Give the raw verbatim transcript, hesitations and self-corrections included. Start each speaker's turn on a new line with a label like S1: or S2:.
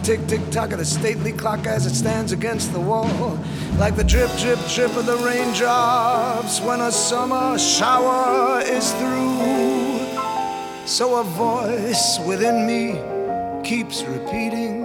S1: Tick, tick, tock of the stately clock as it stands against the wall, like the drip, drip, drip of the raindrops when a summer shower is through. So a voice within me keeps repeating,